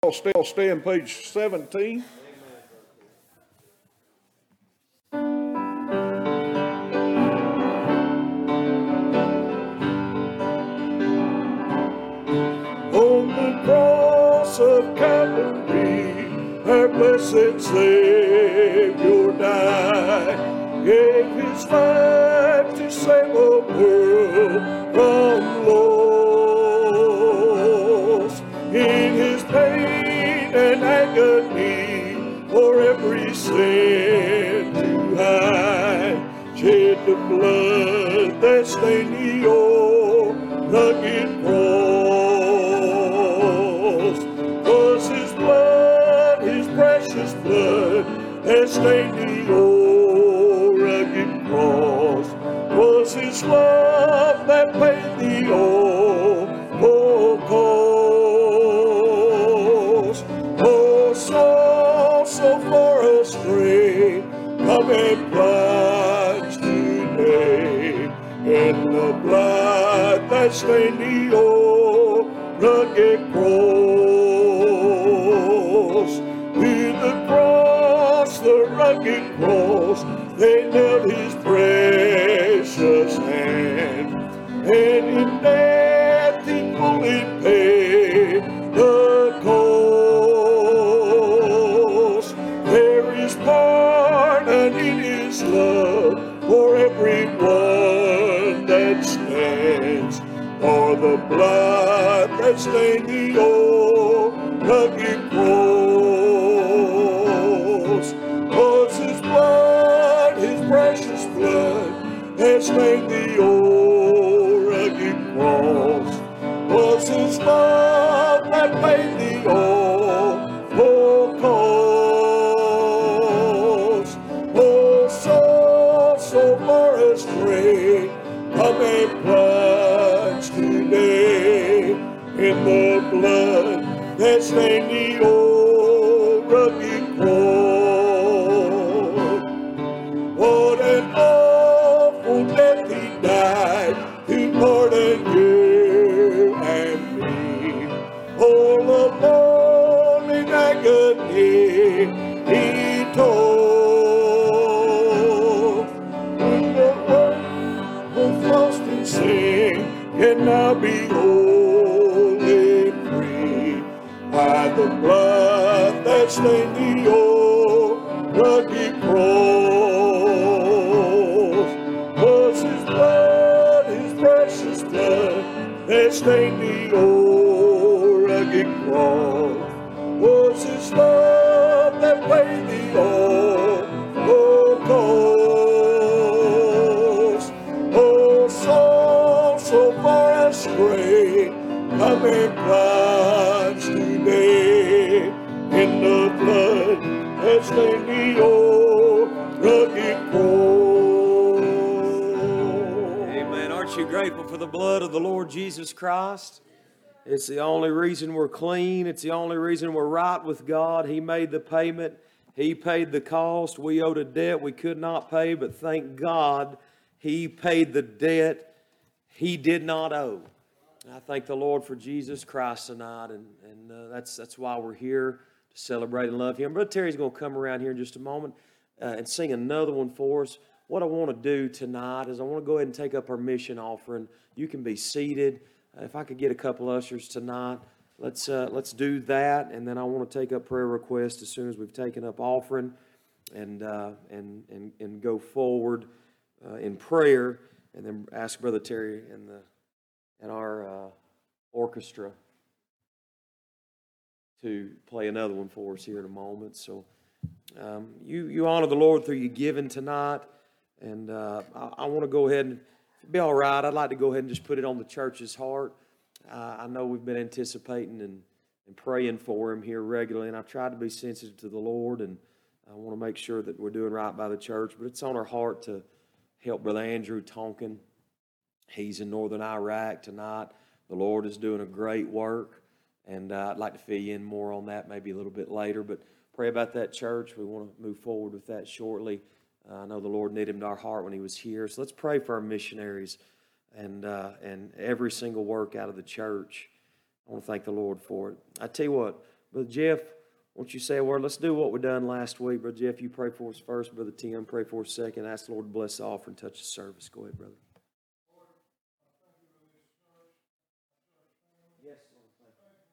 stay on page 17. On the cross of Calvary, our blessed Savior died, gave his life to save a world from loss. In his pain and agony, for every sin to hide, shed the blood that stained the old rugged cross. 'Twas his blood, his precious blood, that stained the old rugged cross. 'Twas his love that paid the old full cost. Oh, soul so far astray, come and plunge today in the blood that stained the old rugged cross. To the cross, the rugged cross, they nailed his precious hand, and in death he fully paid the cost. There is pardon in his love for everyone that stands, for the blood that stained the old rugged cross. 'Twas his blood, his precious blood, that stained the old rugged cross. 'Twas his love that paid the old full cost. Oh, soul so far astray, come and plunge today in the blood that stained the old rugged cross. What an awful death he died to pardon you and me. All alone in agony he told. When the earth was lost in sin, can now be wholly free by the blood that stained the old rugged cross. 'Twas his blood, his precious blood, that stained the old rugged cross. 'Twas his love that paid the old full cost. Oh, soul so far astray, come and plunge today in the blood that stained the old rugged cross. Amen. Aren't you grateful for the blood of the Lord Jesus Christ? It's the only reason we're clean. It's the only reason we're right with God. He made the payment. He paid the cost. We owed a debt we could not pay, but thank God He paid the debt He did not owe. And I thank the Lord for Jesus Christ tonight, and that's why we're here, to celebrate and love Him. Brother Terry's going to come around here in just a moment and sing another one for us. What I want to do tonight is I want to go ahead and take up our mission offering. You can be seated. If I could get a couple ushers tonight, let's do that, and then I want to take up prayer requests as soon as we've taken up offering, and go forward in prayer, and then ask Brother Terry and our orchestra to play another one for us here in a moment. So you honor the Lord through your giving tonight, and I want to go ahead and, if it'd be all right, I'd like to go ahead and just put it on the church's heart. I know we've been anticipating and praying for him here regularly, and I've tried to be sensitive to the Lord, and I want to make sure that we're doing right by the church. But it's on our heart to help Brother Andrew Tonkin. He's in northern Iraq tonight. The Lord is doing a great work, and I'd like to fill you in more on that maybe a little bit later. But pray about that church. We want to move forward with that shortly. I know the Lord knit him to our heart when he was here. So let's pray for our missionaries and every single work out of the church. I want to thank the Lord for it. I tell you what, Brother Jeff, won't you say a word? Let's do what we done last week. Brother Jeff, you pray for us first. Brother Tim, pray for us second. Ask the Lord to bless the offering, touch the service. Go ahead, brother. Yes, Lord. Thank you.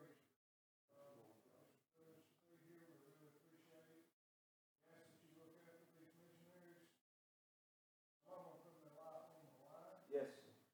Yes.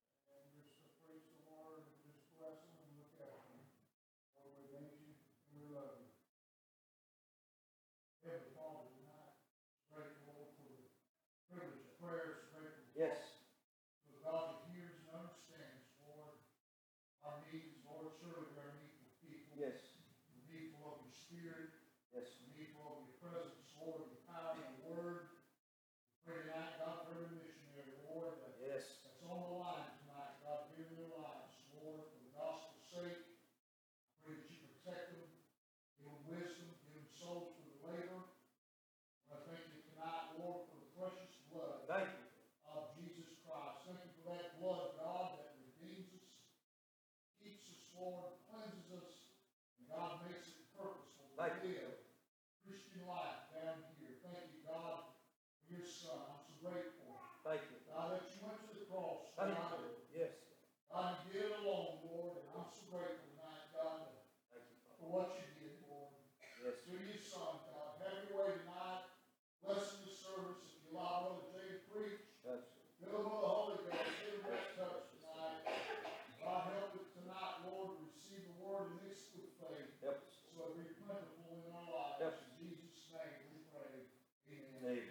Yes. God that hears and understands, Lord, our needs, Lord, surely we are needful people. Yes. We're needful of your Spirit. Yes. We're needful of your presence, Lord, the power of your word. We pray tonight, God, for every missionary, Lord, Yes. that's on the line tonight, God, giving their lives, Lord, for the gospel's sake. I pray that you protect them, give them wisdom, give them souls for the labor. I thank you tonight, Lord, for the precious blood. Thank you. Of Jesus Christ. Thank you for that blood, God, that redeems us, keeps us, Lord, cleanses us, and God makes it purposeful to live Christian life down here. Thank you, God, for your Son. I'm so grateful. Thank you. God, that you went to the cross, Thank God. you. Yes. God, you did it alone, Lord, and I'm so grateful tonight, God, Thank you, for what you did, Lord. Yes. Through your Son, God. Have your way tonight. Bless the service. If you allow Brother Jay to preach, fill him with the Holy Ghost. Give him that touch tonight. God, help it tonight, Lord, to receive the word and mix it with faith. Help us. So it be plentiful in our lives. Help. In Jesus' name we pray. Amen. Amen.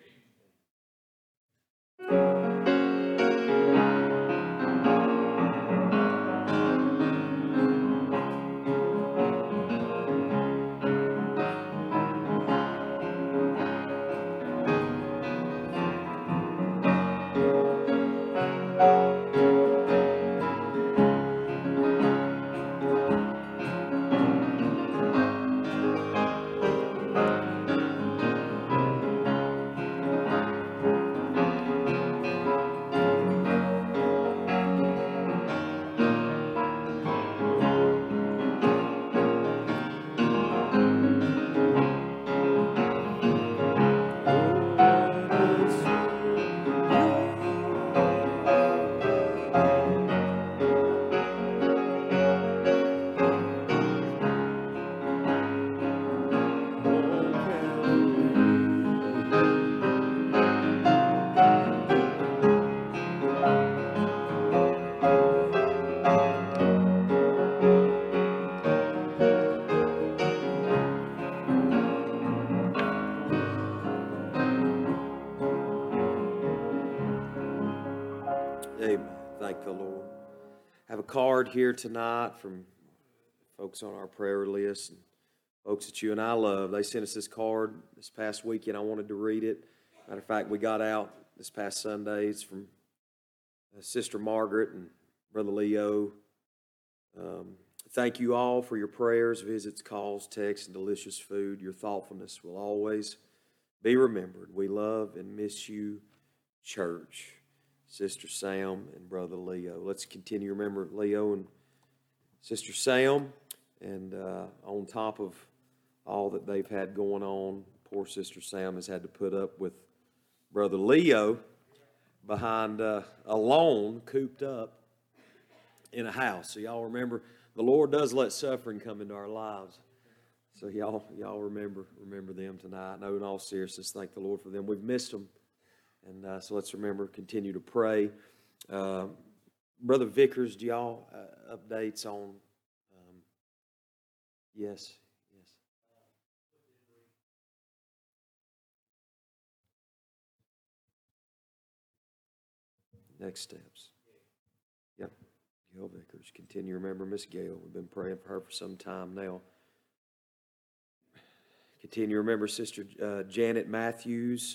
Amen. Thank the Lord. I have a card here tonight from folks on our prayer list and folks that you and I love. They sent us this card this past weekend. I wanted to read it. Matter of fact, we got out this past Sunday. It's from Sister Margaret and Brother Leo. Thank you all for your prayers, visits, calls, texts, and delicious food. Your thoughtfulness will always be remembered. We love and miss you, church. Sister Sam and Brother Leo. Let's continue to remember Leo and Sister Sam. And on top of all that they've had going on, poor Sister Sam has had to put up with Brother Leo behind alone, cooped up in a house. So y'all remember, the Lord does let suffering come into our lives. So y'all remember them tonight. I know in all seriousness, thank the Lord for them. We've missed them. And so let's remember, continue to pray. Brother Vickers, do y'all updates on? Yes. Next steps. Yep. Gail Vickers. Continue to remember Miss Gail. We've been praying for her for some time now. Continue to remember Sister Janet Matthews.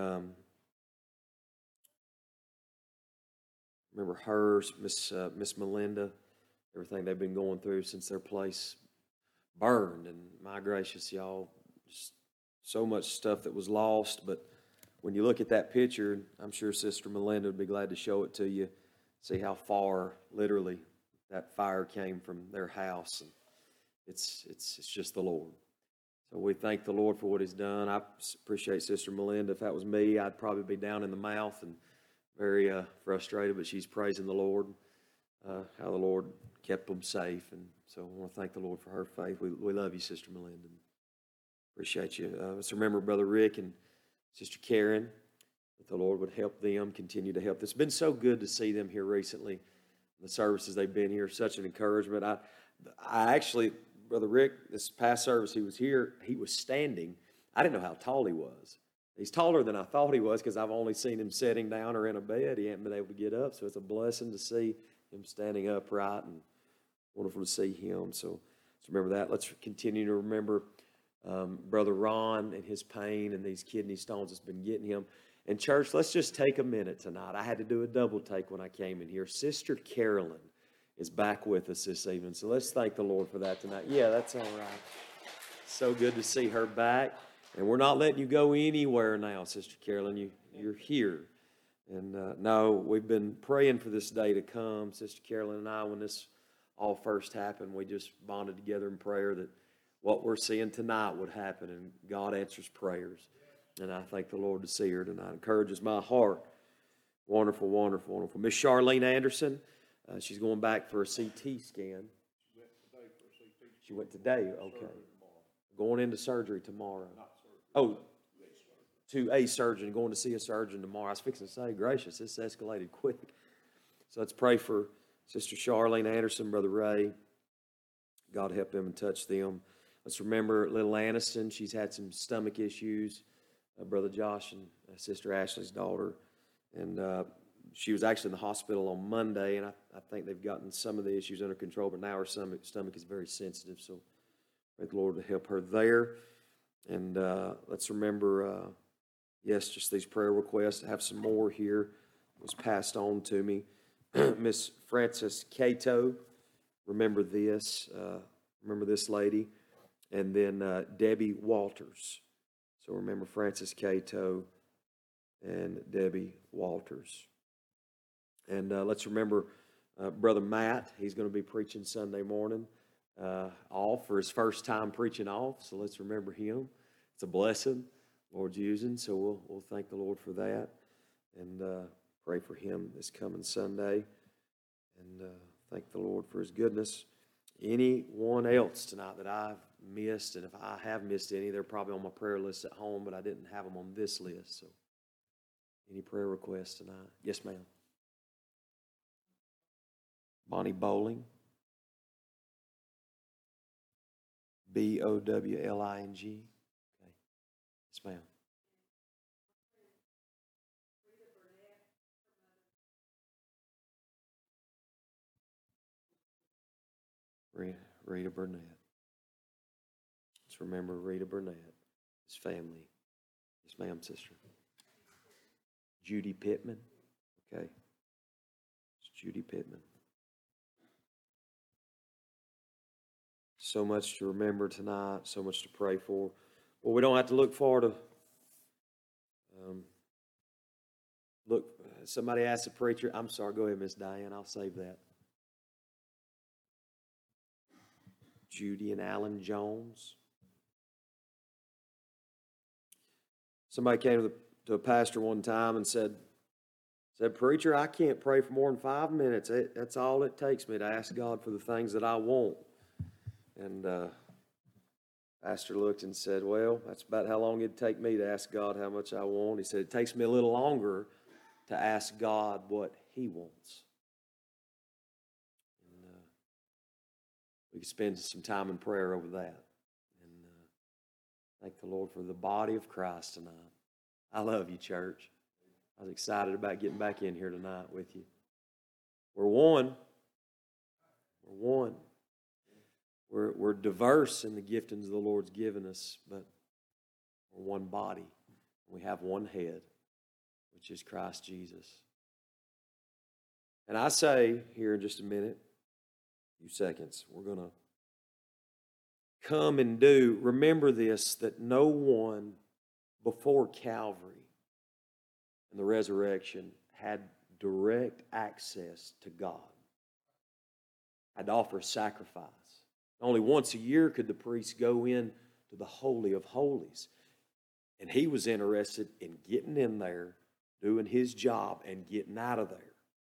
Remember her, Miss Melinda, everything they've been going through since their place burned. And my gracious, y'all, just so much stuff that was lost. But when you look at that picture, I'm sure Sister Melinda would be glad to show it to you, see how far, literally, that fire came from their house. It's just the Lord. So we thank the Lord for what He's done. I appreciate Sister Melinda. If that was me, I'd probably be down in the mouth and very frustrated, but she's praising the Lord, how the Lord kept them safe. And so I want to thank the Lord for her faith. We love you, Sister Melinda. Appreciate you. Let's remember Brother Rick and Sister Karen, that the Lord would help them, continue to help. It's been so good to see them here recently. The services they've been here, such an encouragement. I actually, Brother Rick, this past service he was here, he was standing. I didn't know how tall he was. He's taller than I thought he was because I've only seen him sitting down or in a bed. He hasn't been able to get up, so it's a blessing to see him standing upright and wonderful to see him. So let's remember that. Let's continue to remember Brother Ron and his pain and these kidney stones that's been getting him. And church, let's just take a minute tonight. I had to do a double take when I came in here. Sister Carolyn is back with us this evening. So let's thank the Lord for that tonight. Yeah, that's all right. So good to see her back. And we're not letting you go anywhere now, Sister Carolyn. You're here. And no, we've been praying for this day to come. Sister Carolyn and I, when this all first happened, we just bonded together in prayer that what we're seeing tonight would happen. And God answers prayers. And I thank the Lord to see her tonight. Encourages my heart. Wonderful, wonderful, wonderful. Miss Charlene Anderson, she's going back for a CT scan. She went today, okay. Going into surgery tomorrow. Oh, to a surgeon, going to see a surgeon tomorrow. I was fixing to say, gracious, this escalated quick. So let's pray for Sister Charlene Anderson, Brother Ray. God help them and touch them. Let's remember little Aniston. She's had some stomach issues. Brother Josh and Sister Ashley's daughter. And she was actually in the hospital on Monday, and I think they've gotten some of the issues under control, but now her stomach is very sensitive, so pray the Lord to help her there. And let's remember, yes, just these prayer requests. I have some more here. It was passed on to me. Miss Frances Cato, remember this. Remember this lady. And then Debbie Walters. So remember Frances Cato and Debbie Walters. And let's remember Brother Matt. He's going to be preaching Sunday morning off for his first time preaching off. So let's remember him. It's a blessing Lord's using. So we'll thank the Lord for that and pray for him this coming Sunday. And thank the Lord for his goodness. Anyone else tonight that I've missed, and if I have missed any, they're probably on my prayer list at home, but I didn't have them on this list. So any prayer requests tonight? Yes, ma'am. Bonnie Bowling. Bowling. Okay. Yes, ma'am. Rita Burnett. Let's remember Rita Burnett, his family. Yes, ma'am, sister. Judy Pittman. Okay. It's Judy Pittman. So much to remember tonight, so much to pray for. Well, we don't have to look forward to somebody asked the preacher. I'm sorry, go ahead, Miss Diane. I'll save that. Judy and Alan Jones. Somebody came to a pastor one time and said, Preacher, I can't pray for more than 5 minutes. That's all it takes me to ask God for the things that I want. And pastor looked and said, well, that's about how long it'd take me to ask God how much I want. He said, it takes me a little longer to ask God what he wants. And we could spend some time in prayer over that. And thank the Lord for the body of Christ tonight. I love you, church. I was excited about getting back in here tonight with you. We're one. We're one. We're diverse in the giftings the Lord's given us, but we're one body. We have one head, which is Christ Jesus. And I say here in just a minute, a few seconds, we're going to come and do. Remember this, that no one before Calvary and the resurrection had direct access to God. Had to offer a sacrifice. Only once a year could the priest go in to the Holy of Holies. And he was interested in getting in there, doing his job, and getting out of there.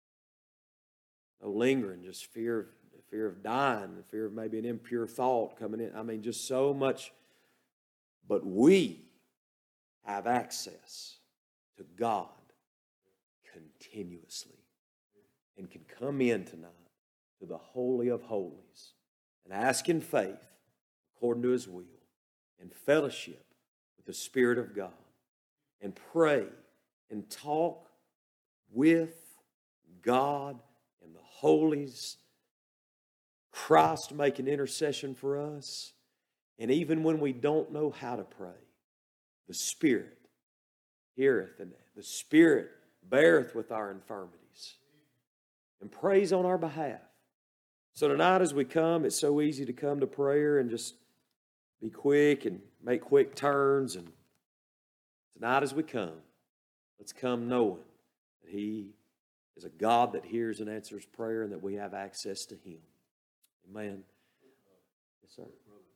No lingering, just fear of dying, the fear of maybe an impure thought coming in. I mean, just so much. But we have access to God continuously and can come in tonight to the Holy of Holies and ask in faith, according to His will, and fellowship with the Spirit of God, and pray and talk with God and the holies, Christ making intercession for us. And even when we don't know how to pray, the Spirit heareth, and the Spirit beareth with our infirmities and prays on our behalf. So tonight as we come, it's so easy to come to prayer and just be quick and make quick turns. And tonight as we come, let's come knowing that He is a God that hears and answers prayer, and that we have access to Him. Amen. Yes, sir.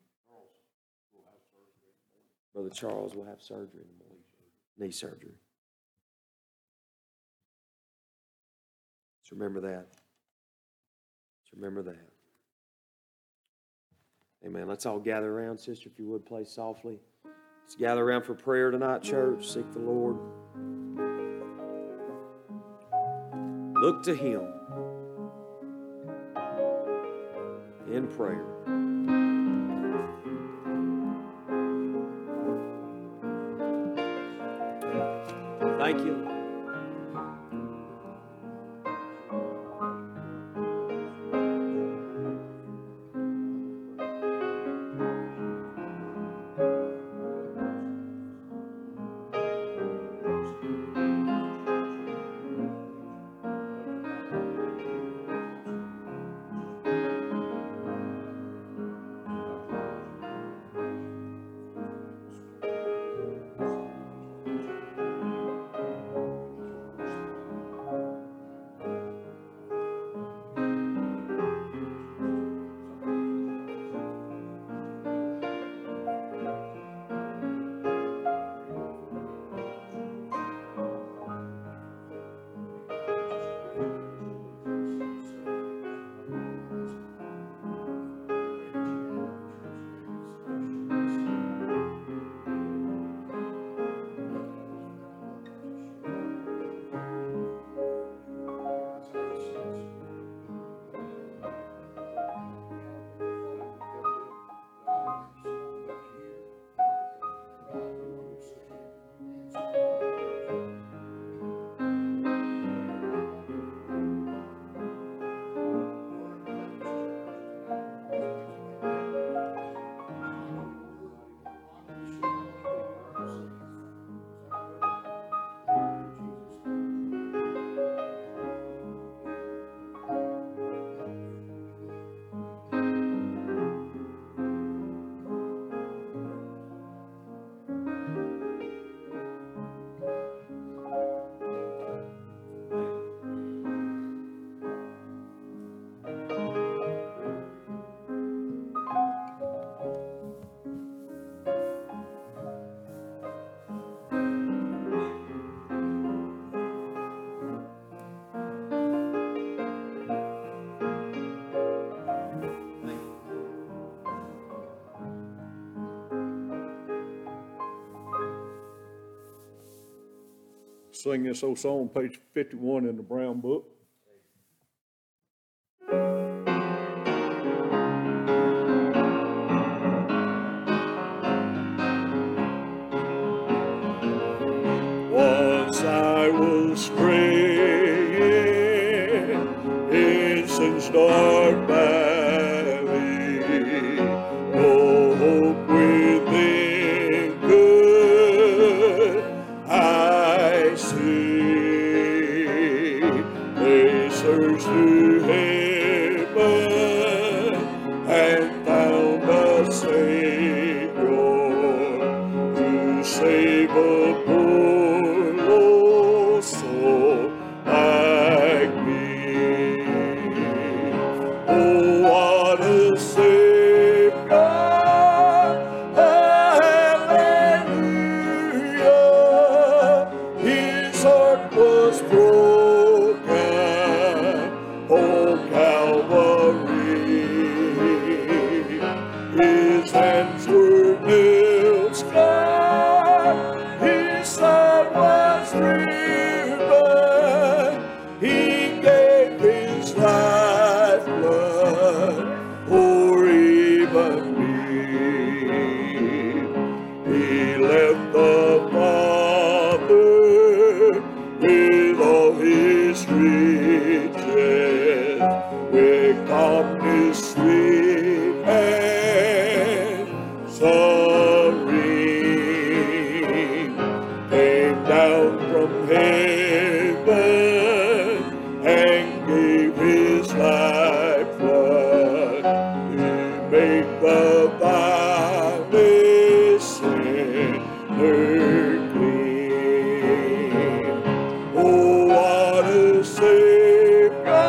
Brother Charles will have surgery in the morning. Knee surgery. Let's remember that. Let's remember that. Amen. Let's all gather around. Sister, if you would, play softly. Let's gather around for prayer tonight, church. Seek the Lord. Look to Him in prayer. Thank you. Sing this old song, page 51 in the Brown Book. Once I was straying in sin's dark valley, no hope within could I see. They searched through heaven and found a Savior to save a poor lost soul like me. Oh, what a Savior! was broken on Calvary. His hands were nailed scarred, his son was riven, he gave his lifeblood for even me. He left the Father with all his riches, with calmness sweet and serene, came down from heaven and gave his lifeblood to make the vilest sinner clean. Oh, what a Savior!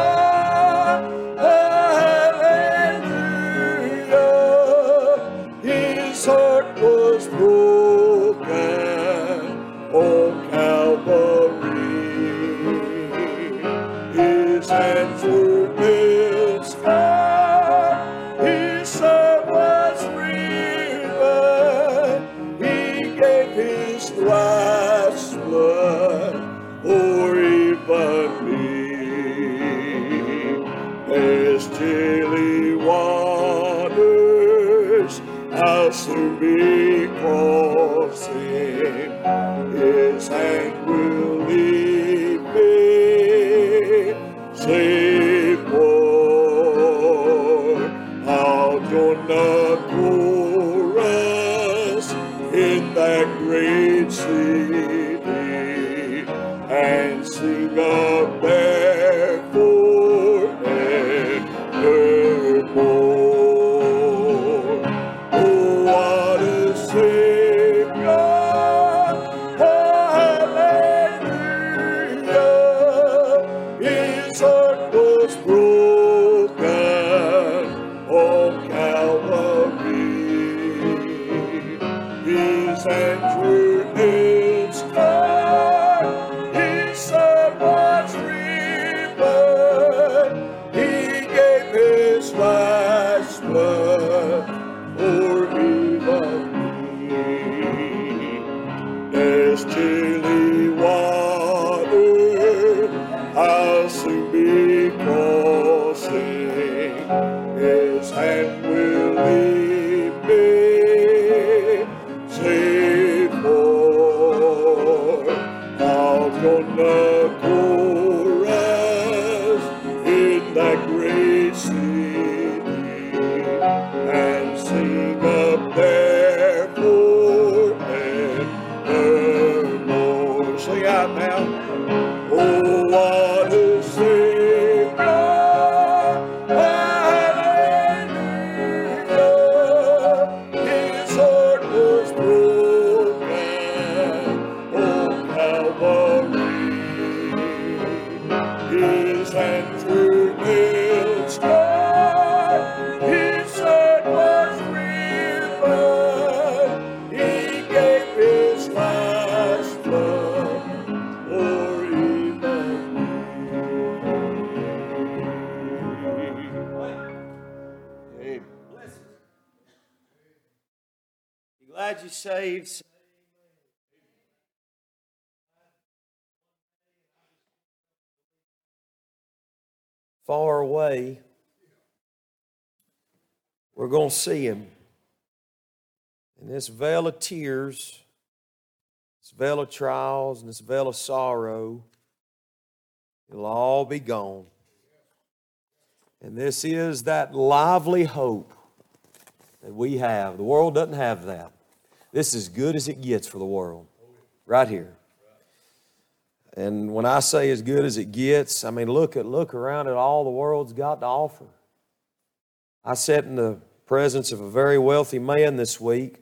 Hallelujah! His heart was broken on Calvary. His hands were nailed scarred, his son was riven, he gave his life's blood for even me. There's chilly waters I'll soon be crossing, his hand will lead me safe o'er. I'll join the chorus in that great city and sing up there forevermore. Oh, what a Savior! Hallelujah! His heart was broken on Calvary. His hands were nailed scarred, his son was riven, he gave his life's blood for even me. There's chilly water I'll soon be crossing, his hand will lead me safe o'er. I'll join the chorus in that great city and sing up there forevermore. Sing out now. Oh, what a Savior! Hallelujah! His heart was broken on Calvary. His hands were nailed scarred, his son was riven, he gave his life's blood for even me. You glad you saved? Far away, we're going to see him. And this veil of tears, this veil of trials, and this veil of sorrow, it'll all be gone. And this is that lively hope that we have. The world doesn't have that. This is as good as it gets for the world, right here. And when I say as good as it gets, I mean look around at all the world's got to offer. I sat in the presence of a very wealthy man this week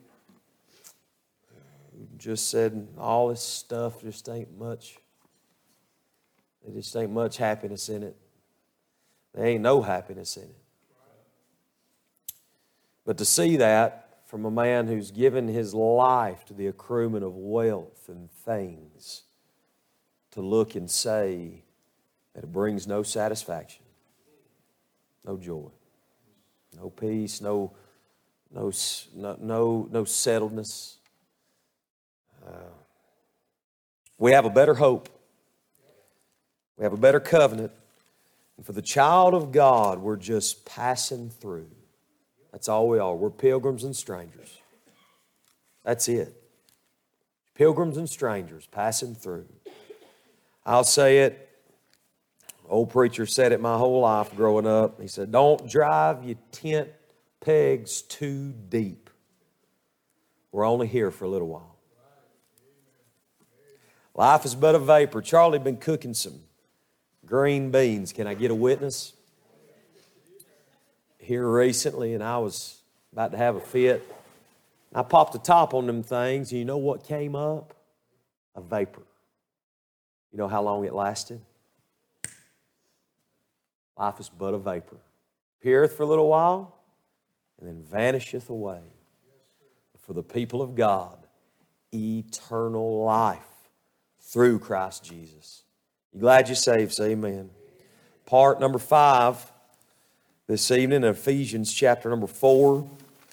who just said all this stuff just ain't much. There just ain't much happiness in it. There ain't no happiness in it. But to see that from a man who's given his life to the accruement of wealth and things, to look and say that it brings no satisfaction, no joy, no peace, no settledness. We have a better hope. We have a better covenant. And for the child of God, we're just passing through. That's all we are. We're pilgrims and strangers. That's it. Pilgrims and strangers passing through. I'll say it. Old preacher said it my whole life growing up. He said, don't drive your tent pegs too deep. We're only here for a little while. Life is but a vapor. Charlie been cooking some green beans. Can I get a witness? Here recently, and I was about to have a fit. I popped the top on them things, and you know what came up? A vapor. You know how long it lasted? Life is but a vapor. Appeareth for a little while, and then vanisheth away. For the people of God, eternal life through Christ Jesus. You glad you're saved? Say amen. Part number 5 this evening, Ephesians chapter number 4.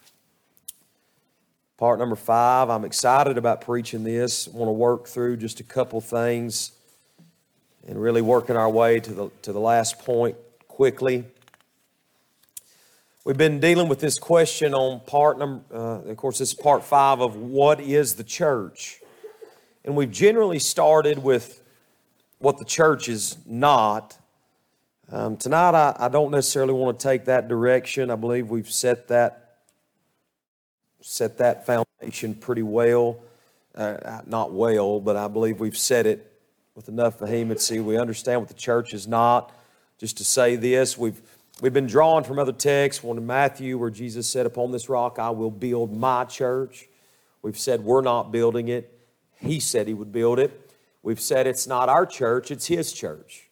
Part number 5. I'm excited about preaching this. I want to work through just a couple things and really working our way to the last point quickly. We've been dealing with this question on part number, of course, this is part 5 of what is the church? And we've generally started with what the church is not. Tonight, I don't necessarily want to take that direction. I believe we've set that foundation pretty well. Not well, but I believe we've set it with enough vehemency. We understand what the church is not. Just to say this, we've been drawing from other texts. One in Matthew where Jesus said, upon this rock I will build my church. We've said we're not building it. He said He would build it. We've said it's not our church, it's His church.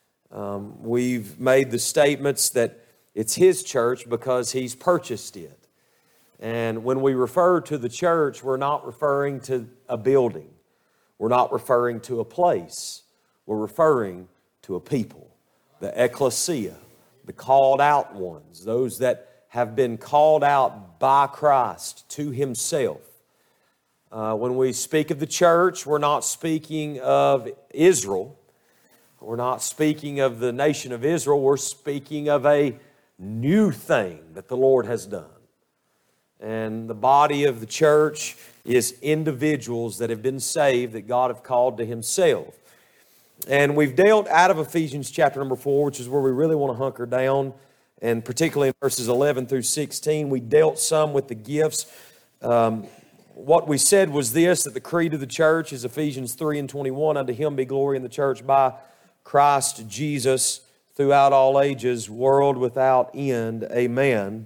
We've made the statements that it's His church because He's purchased it. And when we refer to the church, we're not referring to a building. We're not referring to a place. We're referring to a people. The ecclesia, the called out ones, those that have been called out by Christ to Himself. When we speak of the church, we're not speaking of Israel. We're not speaking of the nation of Israel. We're speaking of a new thing that the Lord has done. And the body of the church is individuals that have been saved, that God have called to Himself. And we've dealt out of Ephesians chapter number 4, which is where we really want to hunker down. And particularly in verses 11 through 16, we dealt some with the gifts. What we said was this, that the creed of the church is Ephesians 3 and 21. Unto Him be glory in the church by Christ Jesus throughout all ages, world without end. Amen.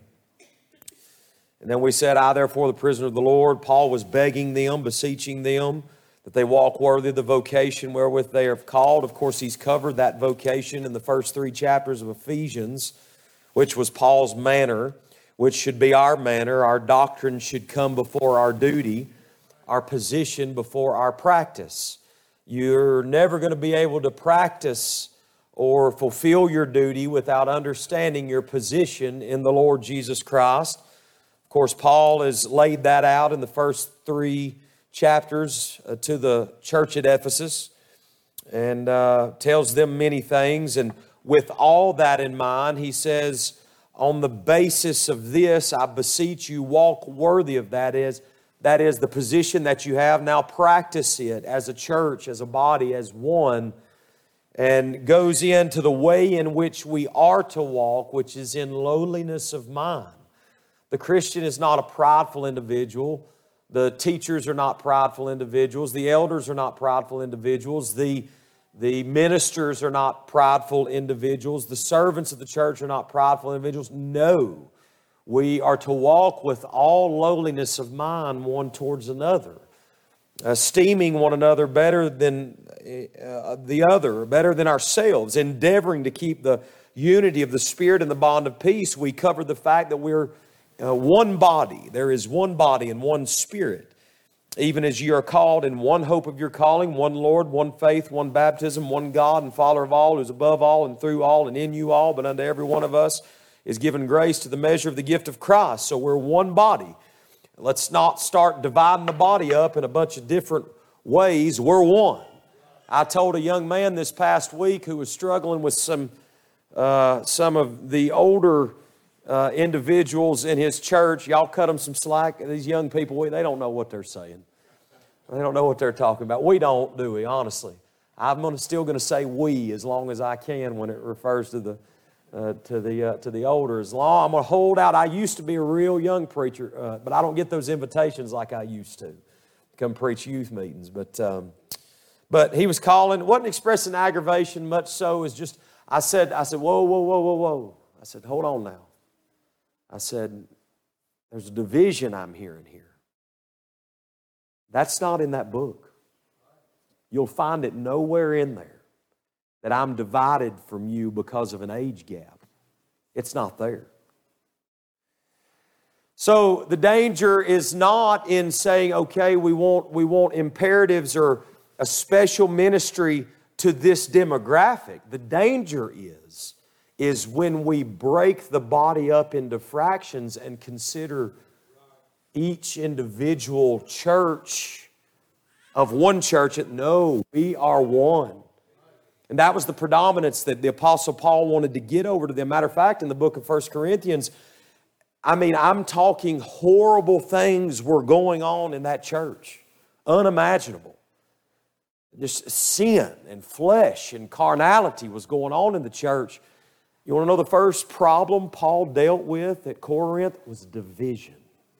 And then we said, I therefore, the prisoner of the Lord. Paul was begging them, beseeching them, that they walk worthy of the vocation wherewith they are called. Of course, he's covered that vocation in the first 3 chapters of Ephesians, which was Paul's manner, which should be our manner. Our doctrine should come before our duty, our position before our practice. You're never going to be able to practice or fulfill your duty without understanding your position in the Lord Jesus Christ. Of course, Paul has laid that out in the first 3 chapters to the church at Ephesus and tells them many things. And with all that in mind, he says, on the basis of this, I beseech you, walk worthy of that is the position that you have. Now practice it as a church, as a body, as one, and goes into the way in which we are to walk, which is in lowliness of mind. The Christian is not a prideful individual. The teachers are not prideful individuals. The elders are not prideful individuals. The ministers are not prideful individuals. The servants of the church are not prideful individuals. No, we are to walk with all lowliness of mind one towards another, esteeming one another better than the other, better than ourselves, endeavoring to keep the unity of the Spirit and the bond of peace. We covered the fact that we're one body. There is one body and one Spirit. even as ye are called in one hope of your calling, one Lord, one faith, one baptism, one God and Father of all, who is above all and through all and in you all, but unto every one of us is given grace to the measure of the gift of Christ. So we're one body. Let's not start dividing the body up in a bunch of different ways. We're one. I told a young man this past week who was struggling with some of the older individuals in his church. Y'all cut them some slack. These young people, they don't know what they're saying. They don't know what they're talking about. We don't, do we, honestly? I'm still going to say we as long as I can when it refers to the older. As long I'm going to hold out. I used to be a real young preacher, but I don't get those invitations like I used to come preach youth meetings. But he was calling, wasn't expressing aggravation much so as just, I said, whoa. I said, hold on now. I said, there's a division I'm hearing here. That's not in that book. You'll find it nowhere in there that I'm divided from you because of an age gap. It's not there. So the danger is not in saying, okay, we want imperatives or a special ministry to this demographic. The danger is when we break the body up into fractions and consider each individual church of one church. No, we are one. And that was the predominance that the Apostle Paul wanted to get over to them. Matter of fact, in the book of 1 Corinthians, I'm talking horrible things were going on in that church. Unimaginable. Just sin and flesh and carnality was going on in the church. You want to know the first problem Paul dealt with at Corinth was division.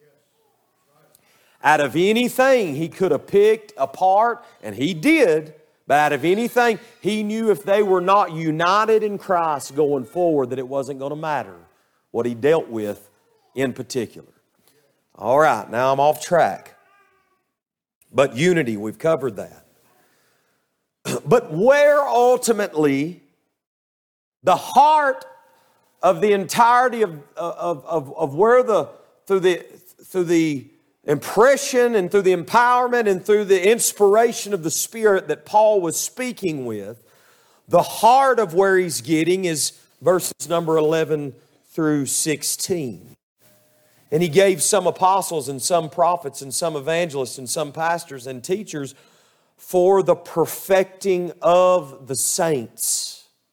Out of anything he could have picked apart, and he did, but out of anything, he knew if they were not united in Christ going forward that it wasn't going to matter what he dealt with in particular. All right, now I'm off track. But unity, we've covered that. But where ultimately the heart of the entirety of where through the impression and through the empowerment and through the inspiration of the Spirit that Paul was speaking with, the heart of where he's getting is verses number 11 through 16. And he gave some apostles and some prophets and some evangelists and some pastors and teachers for the perfecting of the saints,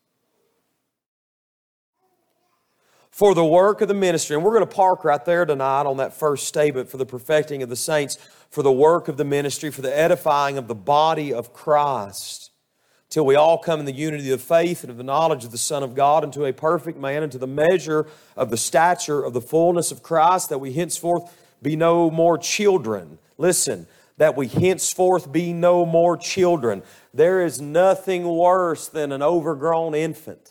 for the work of the ministry. And we're going to park right there tonight on that first statement, for the perfecting of the saints, for the work of the ministry, for the edifying of the body of Christ, till we all come in the unity of faith and of the knowledge of the Son of God, unto a perfect man, unto the measure of the stature of the fullness of Christ, that we henceforth be no more children. Listen, that we henceforth be no more children. There is nothing worse than an overgrown infant.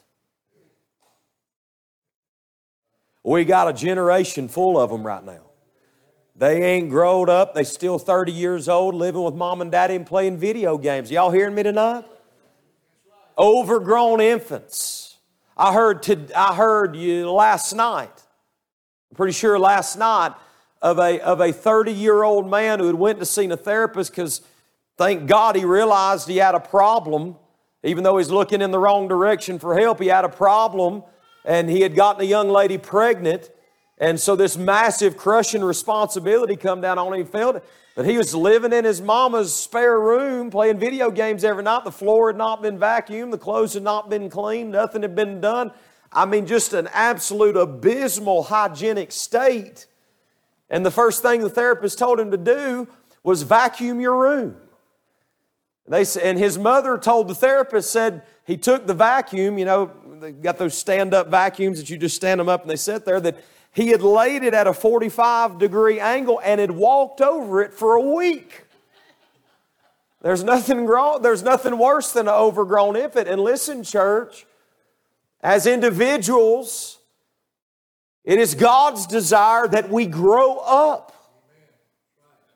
We got a generation full of them right now. They ain't grown up. They still 30 years old, living with mom and daddy and playing video games. Y'all hearing me tonight? Overgrown infants. I heard you last night. I'm pretty sure last night of a 30-year-old man who had went to see a therapist because, thank God, he realized he had a problem. Even though he's looking in the wrong direction for help, he had a problem. And he had gotten a young lady pregnant. And so this massive crushing responsibility come down on him. He felt it. But he was living in his mama's spare room, playing video games every night. The floor had not been vacuumed. The clothes had not been cleaned. Nothing had been done. Just an absolute abysmal hygienic state. And the first thing the therapist told him to do was vacuum your room. And his mother told the therapist, said he took the vacuum, they got those stand-up vacuums that you just stand them up and they sit there, that he had laid it at a 45-degree angle and had walked over it for a week. There's nothing worse than an overgrown infant. And listen, church, as individuals, it is God's desire that we grow up.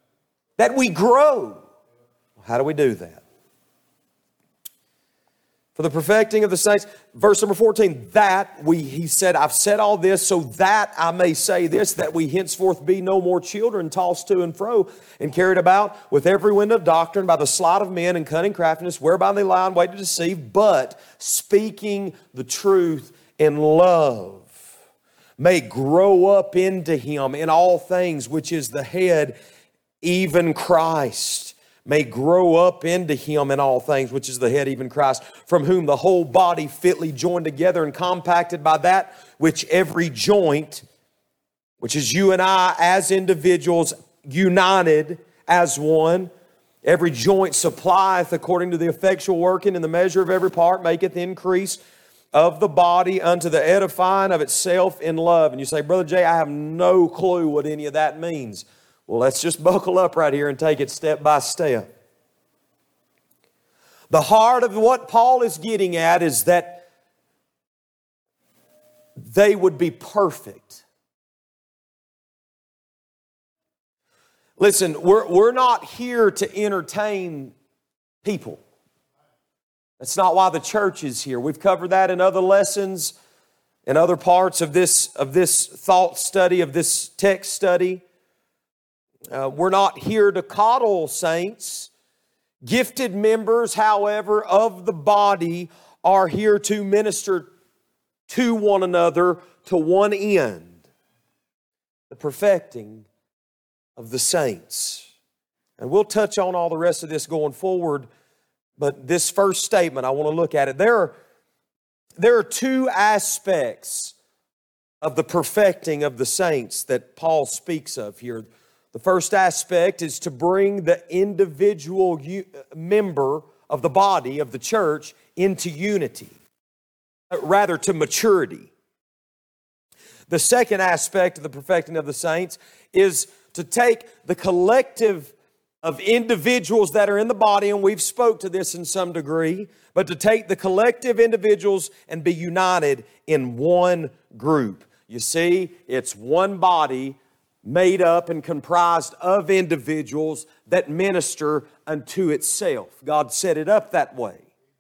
That we grow. How do we do that? For the perfecting of the saints. Verse number 14, he said, I've said all this so that I may say this, that we henceforth be no more children tossed to and fro and carried about with every wind of doctrine by the sleight of men and cunning craftiness, whereby they lie in wait to deceive, but speaking the truth in love may grow up into Him in all things, which is the head, even Christ. May grow up into Him in all things, which is the head, even Christ, from whom the whole body fitly joined together and compacted by that which every joint, which is you and I as individuals united as one, every joint supplieth according to the effectual working in the measure of every part, maketh increase of the body unto the edifying of itself in love. And you say, Brother Jay, I have no clue what any of that means. Well, let's just buckle up right here and take it step by step. The heart of what Paul is getting at is that they would be perfect. Listen, we're not here to entertain people. That's not why the church is here. We've covered that in other lessons, in other parts of this thought study, of this text study. We're not here to coddle saints. Gifted members, however, of the body are here to minister to one another to one end, the perfecting of the saints. And we'll touch on all the rest of this going forward, but this first statement, I want to look at it. There are two aspects of the perfecting of the saints that Paul speaks of here. The first aspect is to bring the individual member of the body of the church into unity, rather to maturity. The second aspect of the perfecting of the saints is to take the collective of individuals that are in the body, and we've spoke to this in some degree, but to take the collective individuals and be united in one group. You see, it's one body made up and comprised of individuals that minister unto itself. God set it up that way.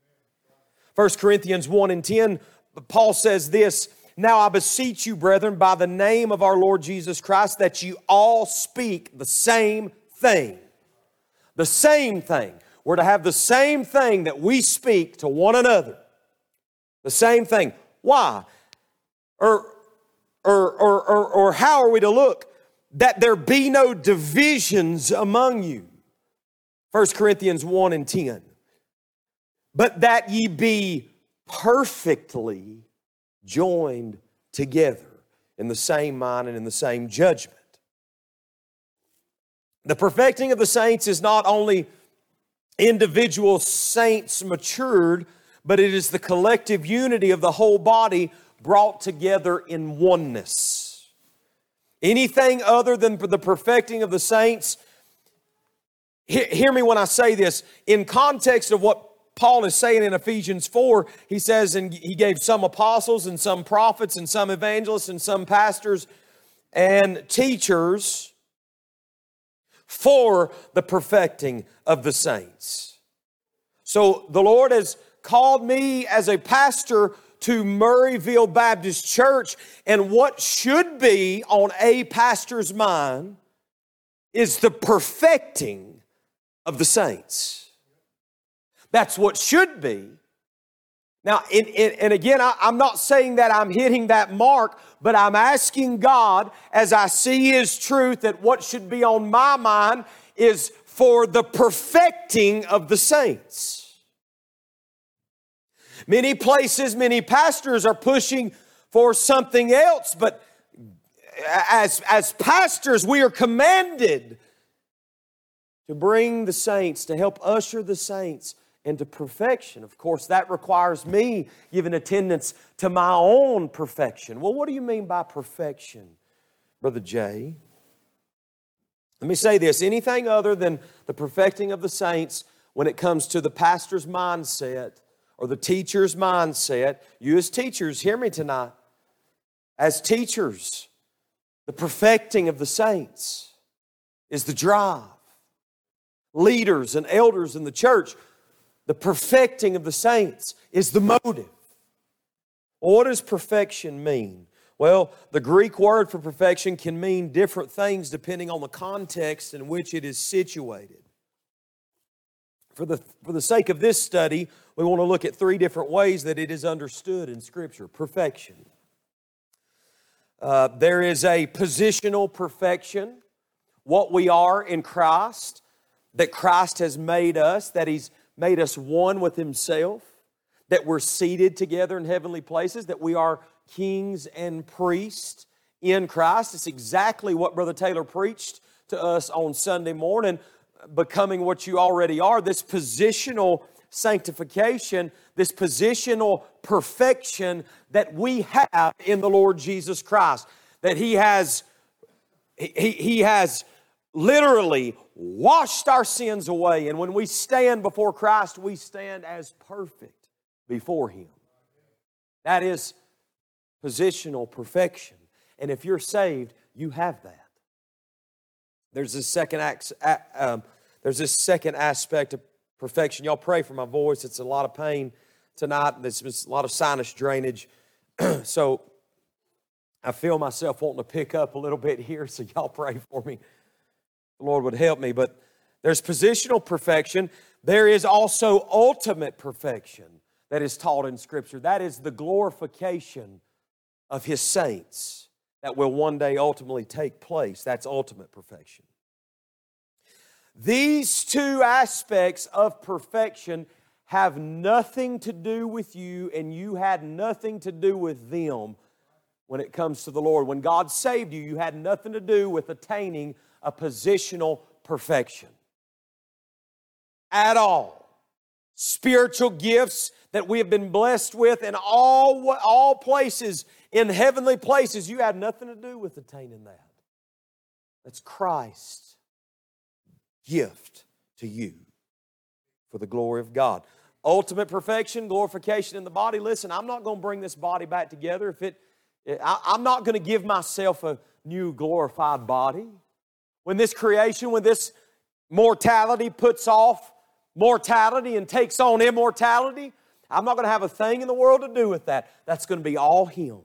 1 Corinthians 1 and 10, Paul says this, Now I beseech you, brethren, by the name of our Lord Jesus Christ, that you all speak the same thing. The same thing. We're to have the same thing that we speak to one another. The same thing. Why? Or how are we to look? That there be no divisions among you. 1 Corinthians 1 and 10. But that ye be perfectly joined together in the same mind and in the same judgment. The perfecting of the saints is not only individual saints matured, but it is the collective unity of the whole body brought together in oneness. Anything other than the perfecting of the saints, hear me when I say this, in context of what Paul is saying in Ephesians 4, he says, and he gave some apostles and some prophets and some evangelists and some pastors and teachers for the perfecting of the saints. So the Lord has called me as a pastor to Murrayville Baptist Church, and what should be on a pastor's mind is the perfecting of the saints. That's what should be. Now, and again, I'm not saying that I'm hitting that mark, but I'm asking God, as I see His truth, that what should be on my mind is for the perfecting of the saints. Many places, many pastors are pushing for something else, but as pastors, we are commanded to bring the saints, to help usher the saints into perfection. Of course, that requires me giving attendance to my own perfection. Well, what do you mean by perfection, Brother Jay? Let me say this. Anything other than the perfecting of the saints when it comes to the pastor's mindset or the teacher's mindset, you as teachers, hear me tonight. As teachers, the perfecting of the saints is the drive. Leaders and elders in the church, The perfecting of the saints is the motive. What does perfection mean? Well, the Greek word for perfection can mean different things depending on the context in which it is situated. For the sake of this study, we want to look at three different ways that it is understood in Scripture. Perfection. There is a positional perfection, what we are in Christ, that Christ has made us, that He's made us one with Himself, that we're seated together in heavenly places, that we are kings and priests in Christ. It's exactly what Brother Taylor preached to us on Sunday morning, becoming what you already are. This positional sanctification, this positional perfection that we have in the Lord Jesus Christ. That He has literally washed our sins away. And when we stand before Christ, we stand as perfect before Him. That is positional perfection. And if you're saved, you have that. There's this second aspect of perfection. Y'all pray for my voice. It's a lot of pain tonight. There's a lot of sinus drainage. So I feel myself wanting to pick up a little bit here, so y'all pray for me. The Lord would help me. But there's positional perfection. There is also ultimate perfection that is taught in Scripture. That is the glorification of His saints that will one day ultimately take place. That's ultimate perfection. These two aspects of perfection have nothing to do with you, and you had nothing to do with them when it comes to the Lord. When God saved you, you had nothing to do with attaining a positional perfection at all. Spiritual gifts that we have been blessed with in all places, in heavenly places, you have nothing to do with attaining that. That's Christ's gift to you for the glory of God. Ultimate perfection, glorification in the body. Listen, I'm not going to bring this body back together. I'm not going to give myself a new glorified body. When this creation, when this mortality puts off mortality and takes on immortality, I'm not going to have a thing in the world to do with that. That's going to be all Him.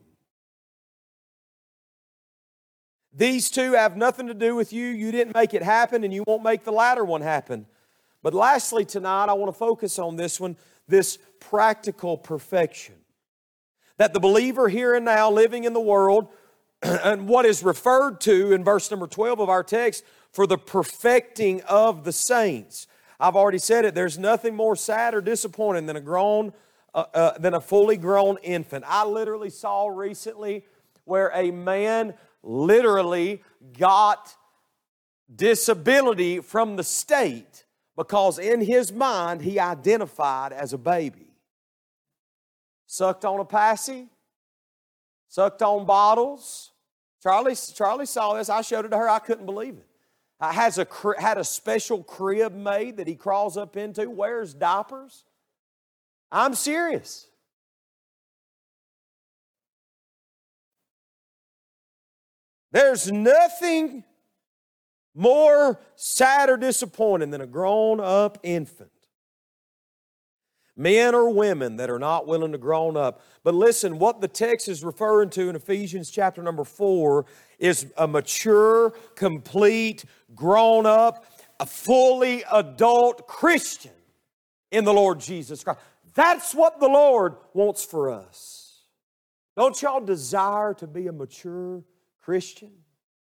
These two have nothing to do with you. You didn't make it happen, and you won't make the latter one happen. But lastly tonight, I want to focus on this one, this practical perfection. That the believer here and now living in the world, and what is referred to in verse number 12 of our text, for the perfecting of the saints. I've already said it, there's nothing more sad or disappointing than a fully grown infant. I literally saw recently where a man literally got disability from the state because in his mind he identified as a baby. Sucked on a passy, sucked on bottles. Charlie saw this. I showed it to her. I couldn't believe it. Had a special crib made that he crawls up into, wears diapers. I'm serious. There's nothing more sad or disappointing than a grown-up infant. Men or women that are not willing to grow up. But listen, what the text is referring to in Ephesians chapter number 4 is a mature, complete, grown-up, a fully adult Christian in the Lord Jesus Christ. That's what the Lord wants for us. Don't y'all desire to be a mature Christian?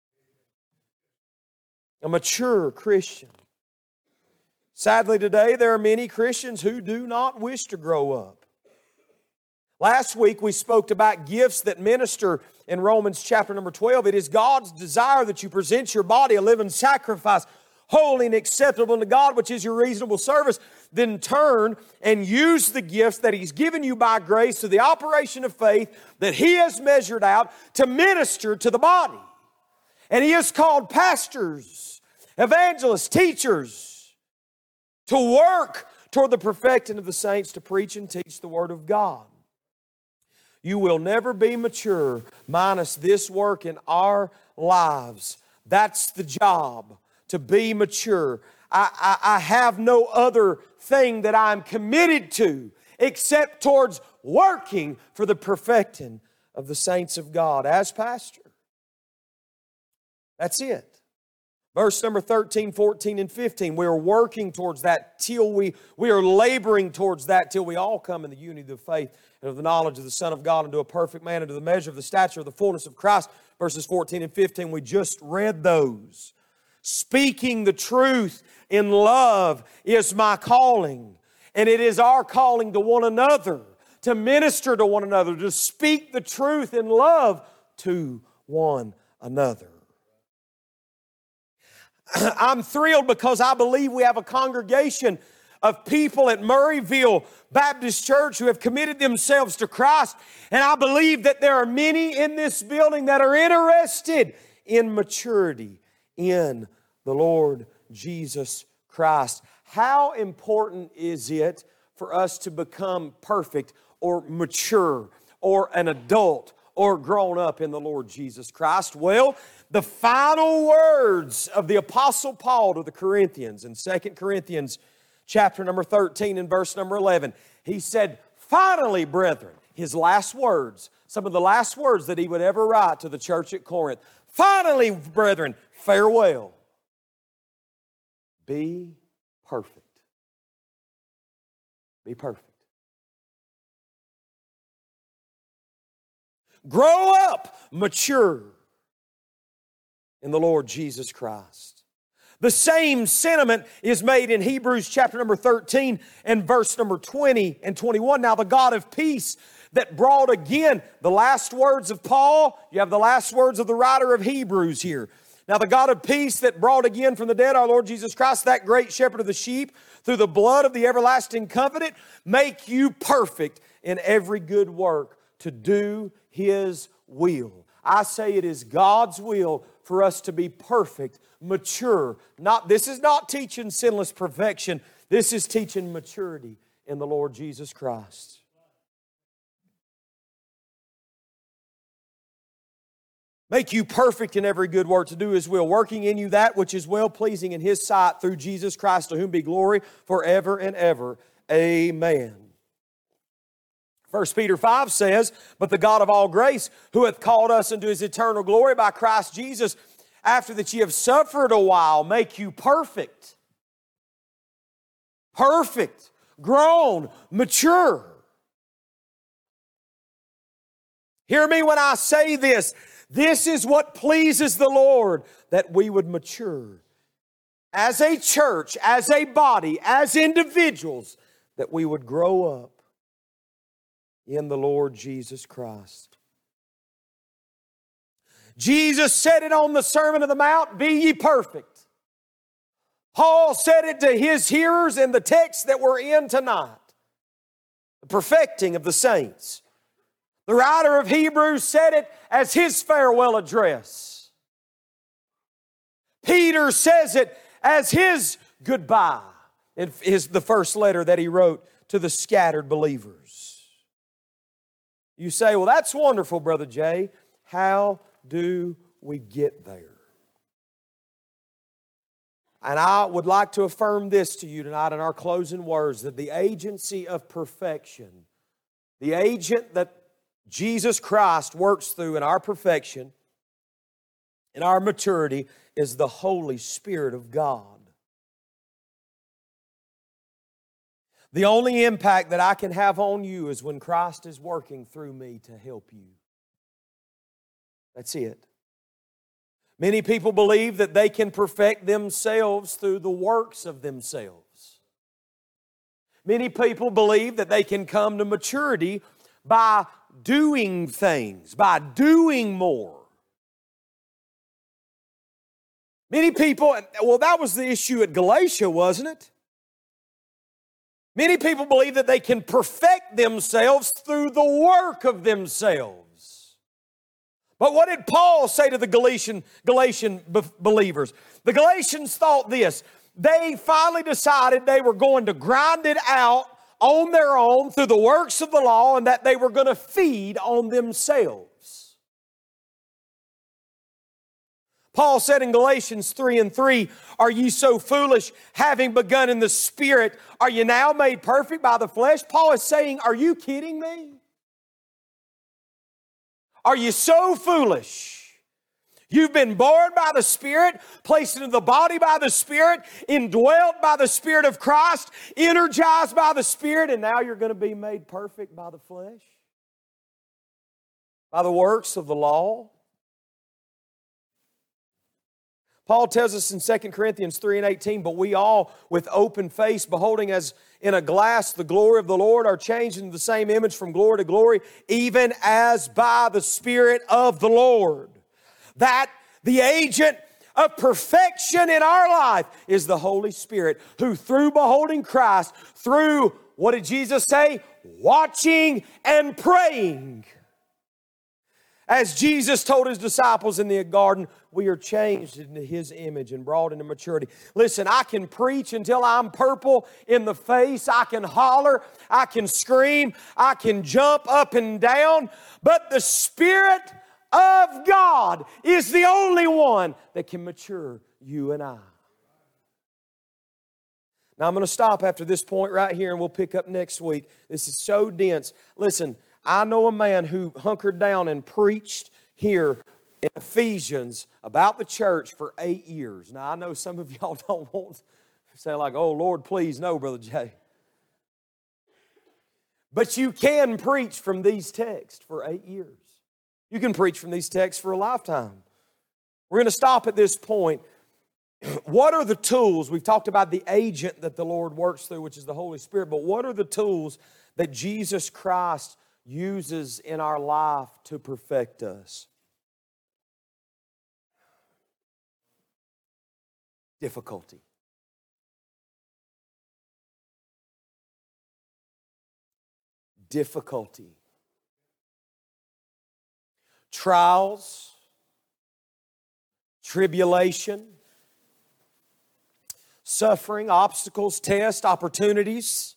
A mature Christian. Sadly today, there are many Christians who do not wish to grow up. Last week we spoke about gifts that minister in Romans chapter number 12. It is God's desire that you present your body a living sacrifice, holy and acceptable to God, which is your reasonable service. Then turn and use the gifts that He's given you by grace to the operation of faith that He has measured out to minister to the body. And He has called pastors, evangelists, teachers, to work toward the perfecting of the saints, to preach and teach the Word of God. You will never be mature minus this work in our lives. That's the job, to be mature. I have no other thing that I'm committed to except towards working for the perfecting of the saints of God as pastor. That's it. Verse number 13, 14, and 15. We are working towards that till we are laboring towards that till we all come in the unity of the faith and of the knowledge of the Son of God, into a perfect man, into the measure of the stature of the fullness of Christ. Verses 14 and 15, we just read those. Speaking the truth in love is my calling. And it is our calling to one another, to minister to one another, to speak the truth in love to one another. I'm thrilled because I believe we have a congregation of people at Murrayville Baptist Church who have committed themselves to Christ. And I believe that there are many in this building that are interested in maturity in the Lord Jesus Christ. How important is it for us to become perfect or mature or an adult or grown up in the Lord Jesus Christ? Well, the final words of the Apostle Paul to the Corinthians in 2 Corinthians chapter number 13 and verse number 11. He said, finally, brethren, his last words, some of the last words that he would ever write to the church at Corinth. Finally, brethren, farewell. Be perfect. Be perfect. Grow up, mature in the Lord Jesus Christ. The same sentiment is made in Hebrews chapter number 13 and verse number 20 and 21. Now the God of peace that brought again the last words of Paul, you have the last words of the writer of Hebrews here. Now the God of peace that brought again from the dead our Lord Jesus Christ, that great shepherd of the sheep, through the blood of the everlasting covenant, make you perfect in every good work to do His will. I say it is God's will for us to be perfect, mature. This is not teaching sinless perfection. This is teaching maturity in the Lord Jesus Christ. Make you perfect in every good work to do His will, working in you that which is well-pleasing in His sight through Jesus Christ, to whom be glory forever and ever. Amen. 1 Peter 5 says, but the God of all grace, who hath called us into His eternal glory by Christ Jesus, after that ye have suffered a while, make you perfect. Perfect, grown, mature. Hear me when I say this. This is what pleases the Lord, that we would mature as a church, as a body, as individuals, that we would grow up in the Lord Jesus Christ. Jesus said it on the Sermon on the Mount, be ye perfect. Paul said it to his hearers in the text that we're in tonight. The perfecting of the saints. The writer of Hebrews said it as his farewell address. Peter says it as his goodbye in the first letter that he wrote to the scattered believers. You say, well, that's wonderful, Brother Jay. How do we get there? And I would like to affirm this to you tonight in our closing words, that the agency of perfection, the agent that Jesus Christ works through in our perfection, in our maturity, is the Holy Spirit of God. The only impact that I can have on you is when Christ is working through me to help you. That's it. Many people believe that they can perfect themselves through the works of themselves. Many people believe that they can come to maturity by doing things, by doing more. Many people, well, that was the issue at Galatia, wasn't it? Many people believe that they can perfect themselves through the work of themselves. But what did Paul say to the Galatian believers? The Galatians thought this. They finally decided they were going to grind it out on their own through the works of the law, and that they were going to feed on themselves. Paul said in Galatians 3:3, "Are ye so foolish, having begun in the Spirit, are you now made perfect by the flesh?" Paul is saying, are you kidding me? Are you so foolish? You've been born by the Spirit, placed into the body by the Spirit, indwelt by the Spirit of Christ, energized by the Spirit, and now you're going to be made perfect by the flesh? By the works of the law? Paul tells us in 2 Corinthians 3:18, "But we all, with open face, beholding as in a glass the glory of the Lord, are changed into the same image from glory to glory, even as by the Spirit of the Lord." That the agent of perfection in our life is the Holy Spirit, who through beholding Christ, through, what did Jesus say? Watching and praying. As Jesus told His disciples in the garden, we are changed into His image and brought into maturity. Listen, I can preach until I'm purple in the face. I can holler. I can scream. I can jump up and down. But the Spirit of God is the only one that can mature you and I. Now I'm going to stop after this point right here and we'll pick up next week. This is so dense. Listen, I know a man who hunkered down and preached here in Ephesians about the church for 8 years. Now I know some of y'all don't want to say like, "Oh Lord, please no, Brother Jay." But you can preach from these texts for 8 years. You can preach from these texts for a lifetime. We're going to stop at this point. What are the tools? We've talked about the agent that the Lord works through, which is the Holy Spirit, but what are the tools that Jesus Christ uses in our life to perfect us? Difficulty. Difficulty. Trials, tribulation, suffering, obstacles, tests, opportunities.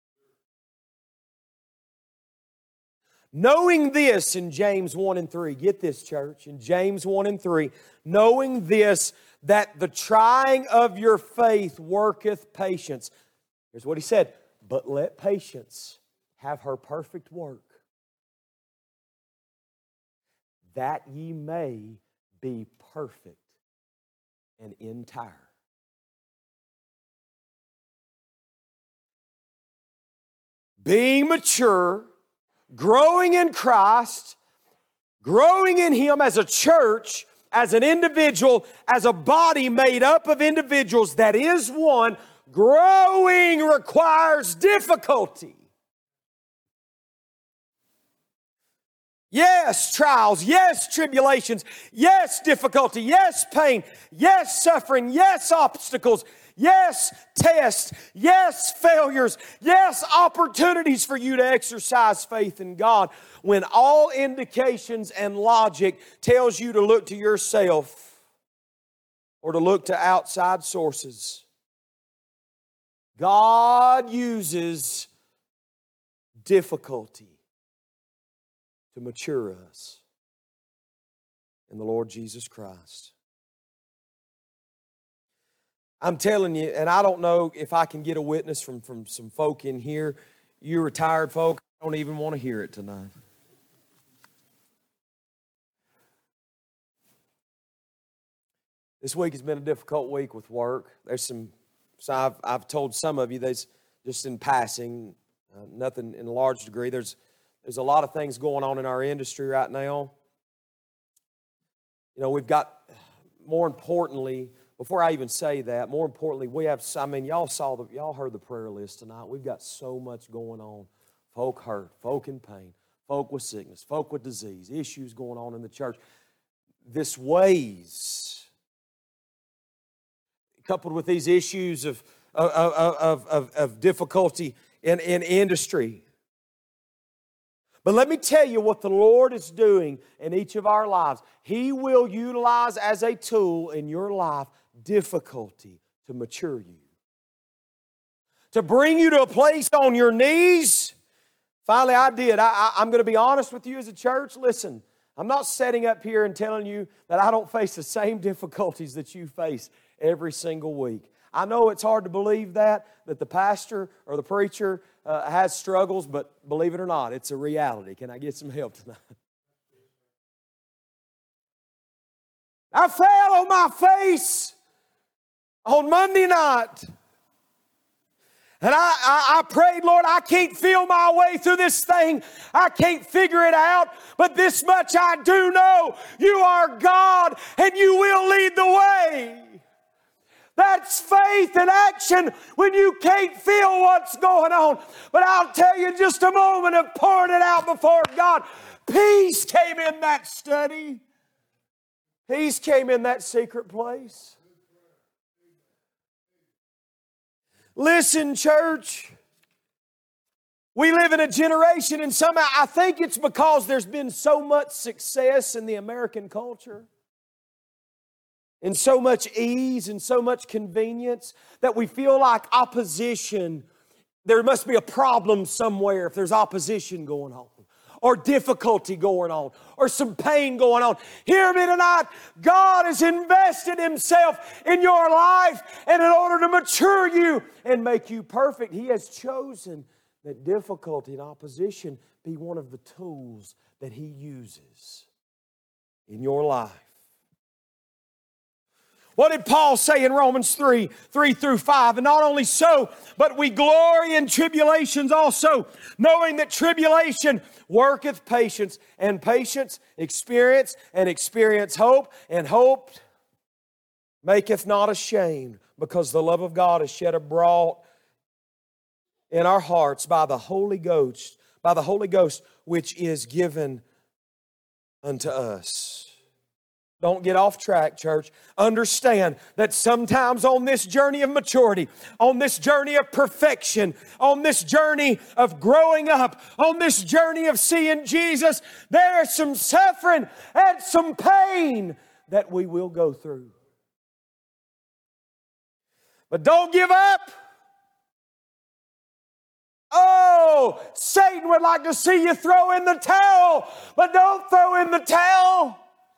Knowing this in James 1:3, get this, church, in James 1:3, knowing this, that the trying of your faith worketh patience. Here's what he said, "But let patience have her perfect work, that ye may be perfect and entire." Being mature, growing in Christ, growing in Him as a church, as an individual, as a body made up of individuals that is one, growing requires difficulty. Yes, trials. Yes, tribulations. Yes, difficulty. Yes, pain. Yes, suffering. Yes, obstacles. Yes, tests. Yes, failures. Yes, opportunities for you to exercise faith in God. When all indications and logic tells you to look to yourself or to look to outside sources, God uses difficulty to mature us in the Lord Jesus Christ. I'm telling you, and I don't know if I can get a witness from some folk in here. You retired folk, I don't even want to hear it tonight. This week has been a difficult week with work. So I've told some of you, there's just in passing, nothing in a large degree. There's a lot of things going on in our industry right now. You know, we've got, more importantly, before I even say that, more importantly, we have, y'all heard the prayer list tonight. We've got so much going on. Folk hurt, folk in pain, folk with sickness, folk with disease, issues going on in the church. This weighs, coupled with these issues of difficulty in industry. But let me tell you what the Lord is doing in each of our lives. He will utilize as a tool in your life difficulty to mature you, to bring you to a place on your knees. Finally, I did. I'm going to be honest with you as a church. Listen, I'm not setting up here and telling you that I don't face the same difficulties that you face every single week. I know it's hard to believe that the pastor or the preacher has struggles, but believe it or not, it's a reality. Can I get some help tonight? I fell on my face on Monday night. And I prayed, Lord, I can't feel my way through this thing. I can't figure it out. But this much I do know. You are God and you will lead the way. That's faith in action when you can't feel what's going on. But I'll tell you in just a moment of pouring it out before God. Peace came in that study. Peace came in that secret place. Listen, church. We live in a generation, and somehow I think it's because there's been so much success in the American culture, and so much ease and so much convenience, that we feel like opposition, there must be a problem somewhere if there's opposition going on, or difficulty going on, or some pain going on. Hear me tonight. God has invested Himself in your life, and in order to mature you and make you perfect, He has chosen that difficulty and opposition be one of the tools that He uses in your life. What did Paul say in Romans 3:3-5? And not only so, but we glory in tribulations also, knowing that tribulation worketh patience, and patience experience, and experience hope, and hope maketh not ashamed, because the love of God is shed abroad in our hearts by the Holy Ghost, which is given unto us. Don't get off track, church. Understand that sometimes on this journey of maturity, on this journey of perfection, on this journey of growing up, on this journey of seeing Jesus, there is some suffering and some pain that we will go through. But don't give up. Oh, Satan would like to see you throw in the towel, but don't throw in the towel.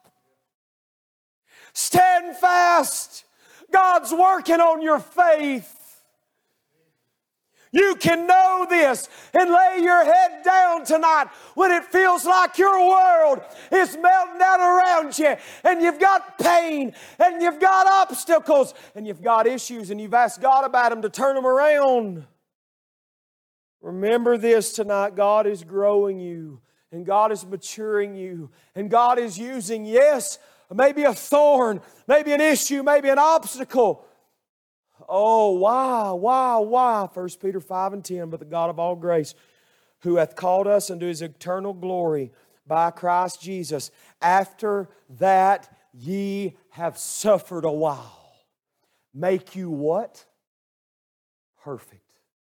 Stand fast. God's working on your faith. You can know this and lay your head down tonight when it feels like your world is melting down around you, and you've got pain, and you've got obstacles, and you've got issues, and you've asked God about them to turn them around. Remember this tonight. God is growing you, and God is maturing you, and God is using, yes, maybe a thorn, maybe an issue, maybe an obstacle. Oh, why? 1 Peter 5:10, but the God of all grace, who hath called us unto His eternal glory by Christ Jesus, after that ye have suffered a while, make you what? Perfect.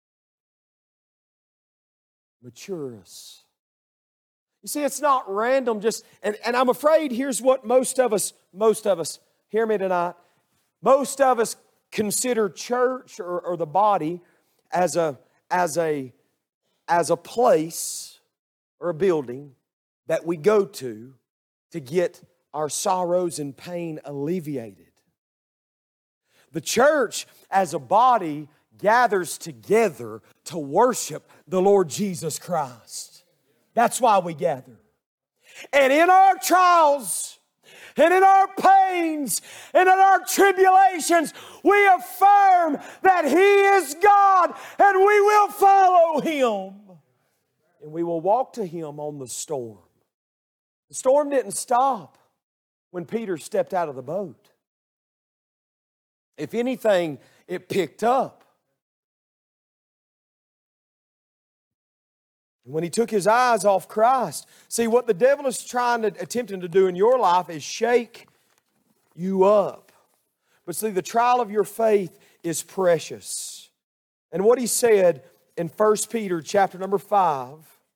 Mature us. You see, it's not random, and I'm afraid here's what most of us, hear me tonight, most of us consider church or the body as a place or a building that we go to get our sorrows and pain alleviated. The church as a body gathers together to worship the Lord Jesus Christ. That's why we gather. And in our trials, and in our pains, and in our tribulations, we affirm that He is God, and we will follow Him. And we will walk to Him on the storm. The storm didn't stop when Peter stepped out of the boat. If anything, it picked up. When he took his eyes off Christ. See, what the devil is attempting to do in your life is shake you up. But see, the trial of your faith is precious. And what he said in 1 Peter chapter number 5,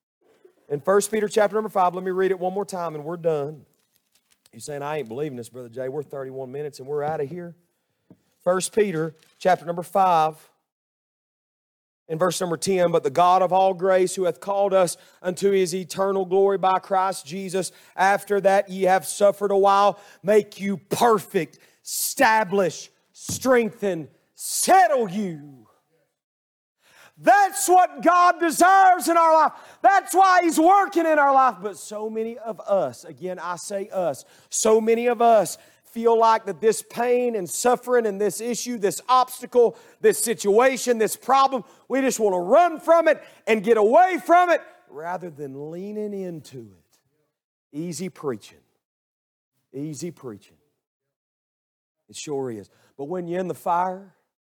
let me read it one more time and we're done. You're saying, I ain't believing this, Brother Jay. We're 31 minutes and we're out of here. 1 Peter chapter number 5. In verse number 10, but the God of all grace, who hath called us unto His eternal glory by Christ Jesus, after that ye have suffered a while, make you perfect, establish, strengthen, settle you. That's what God desires in our life. That's why He's working in our life. But so many of us, again I say us, so many of us feel like that this pain and suffering and this issue, this obstacle, this situation, this problem, we just want to run from it and get away from it rather than leaning into it. Easy preaching. Easy preaching. It sure is. But when you're in the fire,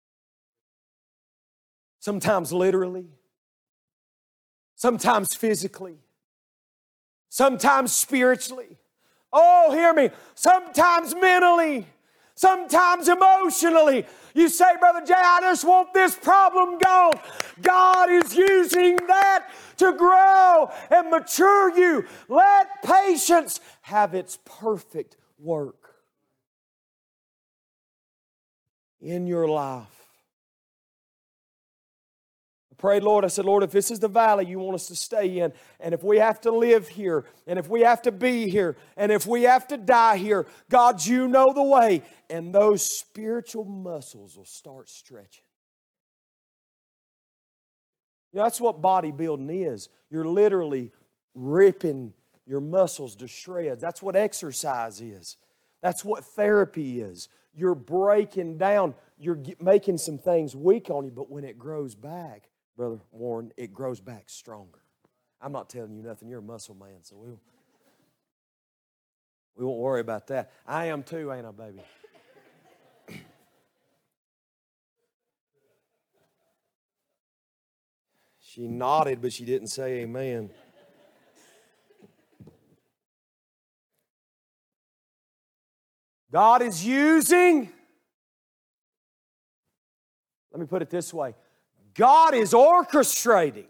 sometimes literally, sometimes physically, sometimes spiritually, oh, hear me, sometimes mentally, sometimes emotionally. You say, Brother Jay, I just want this problem gone. God is using that to grow and mature you. Let patience have its perfect work in your life. I prayed, Lord, I said, Lord, if this is the valley you want us to stay in, and if we have to live here, and if we have to be here, and if we have to die here, God, you know the way. And those spiritual muscles will start stretching. You know, that's what bodybuilding is. You're literally ripping your muscles to shreds. That's what exercise is. That's what therapy is. You're breaking down. You're making some things weak on you, but when it grows back, Brother Warren, it grows back stronger. I'm not telling you nothing. You're a muscle man, so we won't worry about that. I am too, ain't I, baby? She nodded, but she didn't say amen. God is using, let me put it this way, God is orchestrating.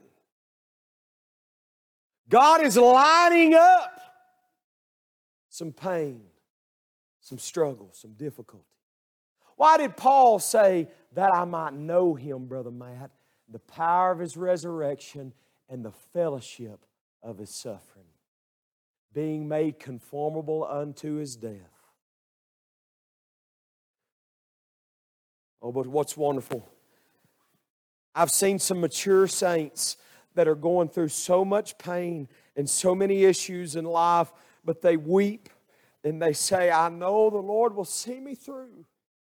God is lining up some pain, some struggle, some difficulty. Why did Paul say that I might know Him, Brother Matt, the power of His resurrection and the fellowship of His suffering, being made conformable unto His death? Oh, but what's wonderful, I've seen some mature saints that are going through so much pain and so many issues in life, but they weep and they say, I know the Lord will see me through.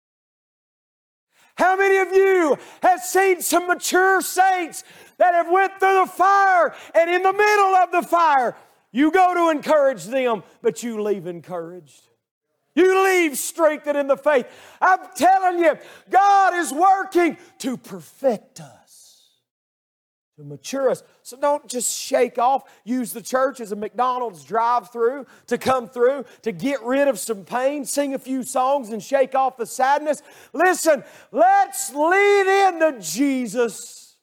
How many of you have seen some mature saints that have went through the fire, and in the middle of the fire, you go to encourage them, but you leave encouraged? You leave strengthened in the faith. I'm telling you, God is working to perfect us, to mature us. So don't just shake off. Use the church as a McDonald's drive-through to come through, to get rid of some pain, sing a few songs and shake off the sadness. Listen, let's lean into Jesus.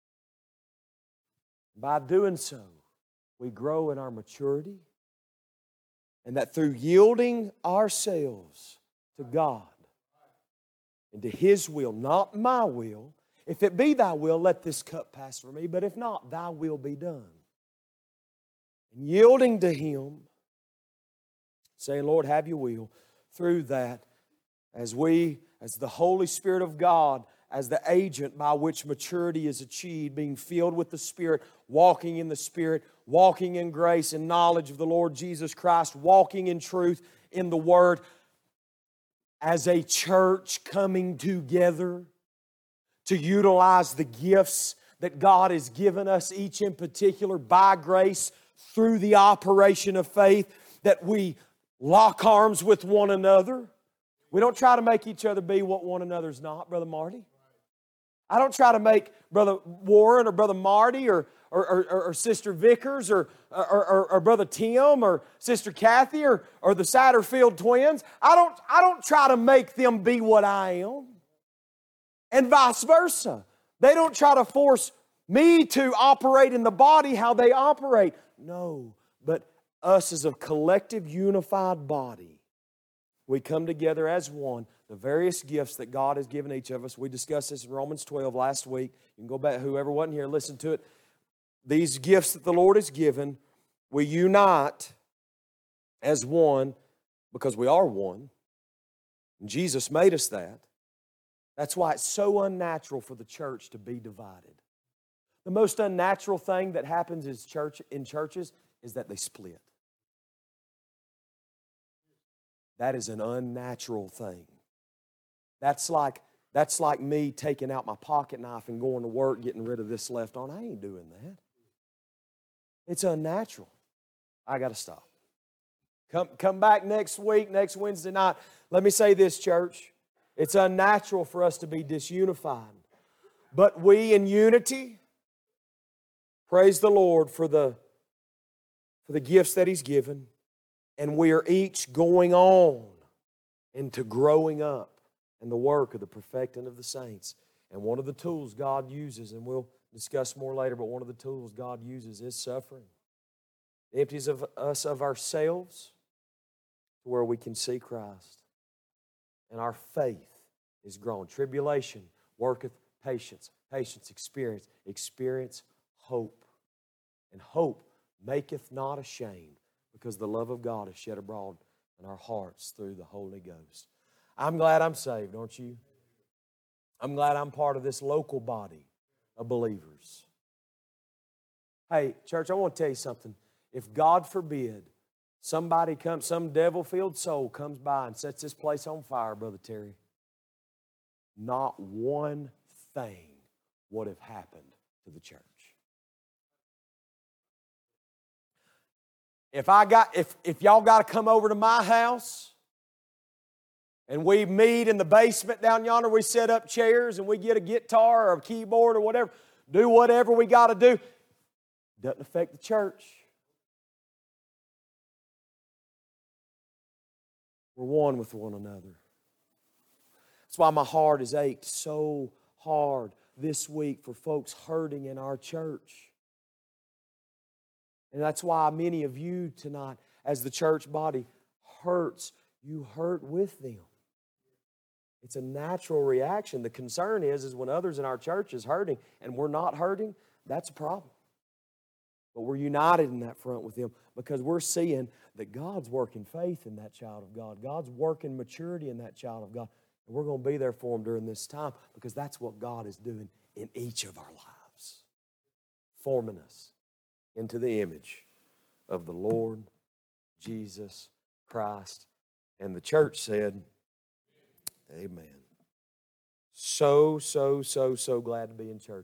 By doing so, we grow in our maturity. And that through yielding ourselves to God and to His will, not my will, if it be Thy will, let this cup pass from me, but if not, Thy will be done. And yielding to Him, saying, Lord, have Your will, through that, as the Holy Spirit of God, as the agent by which maturity is achieved, being filled with the Spirit, walking in the Spirit, walking in grace and knowledge of the Lord Jesus Christ, walking in truth in the Word, as a church coming together to utilize the gifts that God has given us, each in particular, by grace, through the operation of faith, that we lock arms with one another. We don't try to make each other be what one another's not, Brother Marty. I don't try to make Brother Warren or Brother Marty or Sister Vickers or Brother Tim or Sister Kathy or the Satterfield twins. I don't try to make them be what I am. And vice versa. They don't try to force me to operate in the body how they operate. No, but us as a collective unified body, we come together as one the various gifts that God has given each of us. We discussed this in Romans 12 last week. You can go back, whoever wasn't here, listen to it. These gifts that the Lord has given, we unite as one because we are one. And Jesus made us that. That's why it's so unnatural for the church to be divided. The most unnatural thing that happens in churches is that they split. That is an unnatural thing. That's like me taking out my pocket knife and going to work, getting rid of this left on. I ain't doing that. It's unnatural. I got to stop. Come back next week, next Wednesday night. Let me say this, church. It's unnatural for us to be disunified. But we in unity, praise the Lord for the gifts that He's given. And we are each going on into growing up in the work of the perfecting of the saints. And one of the tools God uses, and we'll discuss more later, but one of the tools God uses is suffering. It empties us of ourselves to where we can see Christ. And our faith is grown. Tribulation worketh patience. Patience, experience, hope. And hope maketh not ashamed, because the love of God is shed abroad in our hearts through the Holy Ghost. I'm glad I'm saved, aren't you? I'm glad I'm part of this local body of believers. Hey, church, I want to tell you something. If God forbid somebody comes, some devil-filled soul comes by and sets this place on fire, Brother Terry, not one thing would have happened to the church. If y'all got to come over to my house and we meet in the basement down yonder, we set up chairs and we get a guitar or a keyboard or whatever, do whatever we got to do, doesn't affect the church. We're one with one another. That's why my heart has ached so hard this week for folks hurting in our church. And that's why many of you tonight, as the church body hurts, you hurt with them. It's a natural reaction. The concern is when others in our church is hurting and we're not hurting, that's a problem. But we're united in that front with them because we're seeing that God's working faith in that child of God. God's working maturity in that child of God. And we're going to be there for them during this time because that's what God is doing in each of our lives, forming us into the image of the Lord Jesus Christ. And the church said, amen. So glad to be in church.